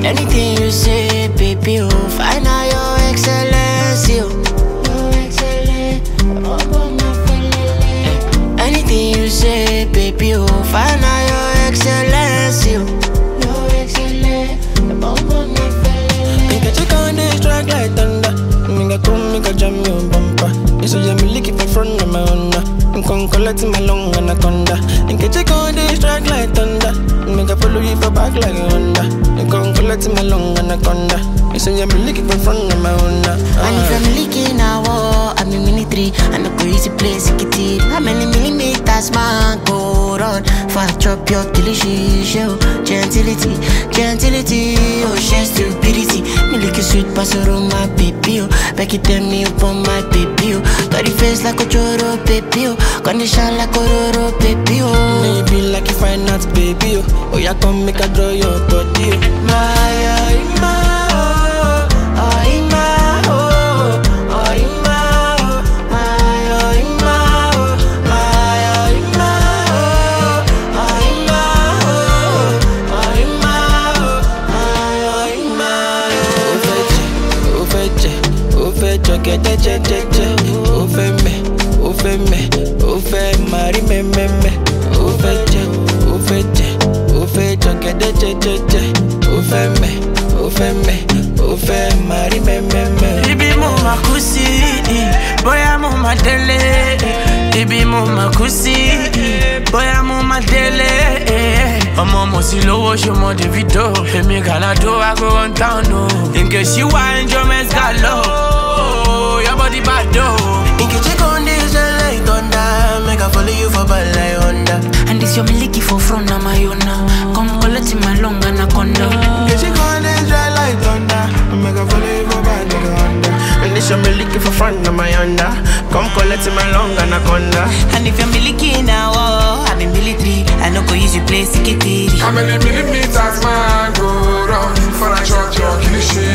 Anything you say, baby, oh, find out your excellency, oh. Anything you say, baby, oh, find out your excellency, oh. Make a check on this track like thunder. Make a come, make a jam your bumper. You say me lick it in front of my Honda. I'm con collect my long anaconda. Make a check on this track like thunder. Make a follow you for back like a Honda. I'm con collect my long anaconda. You say me lick it in front of my Honda. And if I'm leaking a war, I'm in military. And I go easy place, it. How many millimeters, man, go run? Fast drop your delicious show. Gentility, oh, she stupidity. Me like a sweet pastor on my baby, oh. Back it tell me up on my baby, oh. Got the face like a choro, baby, oh. Condition like a roro, baby, oh. Maybe like if I not baby, oh. Oh, yeah, come make a draw your body, oh. My, ó fẹ́ marry me, ó fẹ́ jẹ, jọ̀gẹ̀dẹ̀ jẹjẹjẹ, ó fẹ́ marry me. Ibi mo ma kú sí, bóyá mo ma délé. Ibi mo ma kú sí, bóyá mo ma délé. Ọmọ mo sì lówó ṣọmọ Davido. Èmi Galado, I go on town, no. In case you want enjoyment galore, your body bad though. In case you go this like thunder, make I follow you for bad like Honda. and this your miliki for front of my own now. Come collect my long anaconda. In case you go this like thunder, make I follow you for bad like Honda. And this your miliki for front of my Honda. Come collect my long anaconda. And if you're miliki now, oh, I'm in military. I know go use your place to get it. How many millimeters, man, go round for a shot your cliche?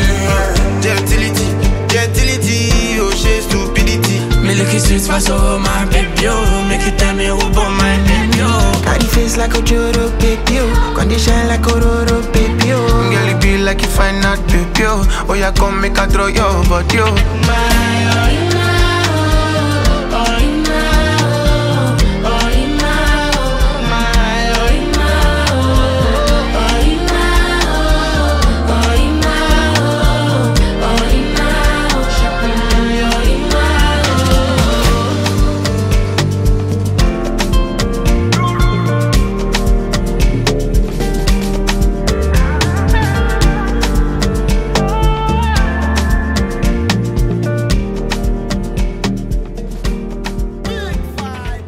Gentility, oh, she stupidity. Me look sweet fast over my baby, oh. Make you tell me who bought my baby, oh. Got the face like a Joro, baby, oh. Condition like a Roro, baby, oh. Girl, it be like you find out, baby, oh. Oh, yeah, come make a throw your body, oh. My,